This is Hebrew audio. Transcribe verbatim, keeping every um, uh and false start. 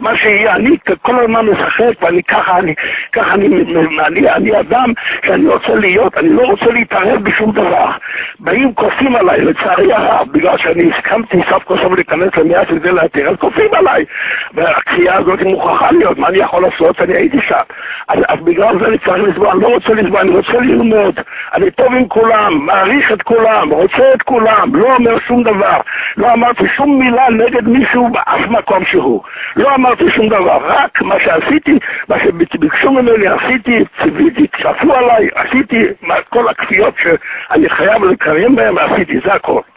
מה שיהיה, אני כל הזמן משחק, ואני ככה, אני, ככה אני, אני, אני אדם שאני רוצה להיות, אני לא רוצה להתערב בשום דבר. באים כופים עליי, לצערי הרב, בגלל שאני הסכמתי סוף כל סוף להיכנס למאה כדי להתיר, אז כופים עליי. והכפייה הזאת מוכרחה להיות, מה אני יכול לעשות? אני הייתי שם. אז, אז בגלל זה אני צריך לסבוע, אני לא רוצה לסבוע, אני רוצה ללמוד. אני טוב עם כולם, מעריך את כולם, רוצה את כולם, לא אומר שום דבר. לא אמרתי שום מילה נגד מישהו באף מקום שהוא. לא אמרתי שום דבר, רק מה שעשיתי, מה שביקשו ממני, עשיתי, ציוויתי, צפו עליי, עשיתי כל הכפיות שאני חייב לקיים בהם, עשיתי, זה הכל.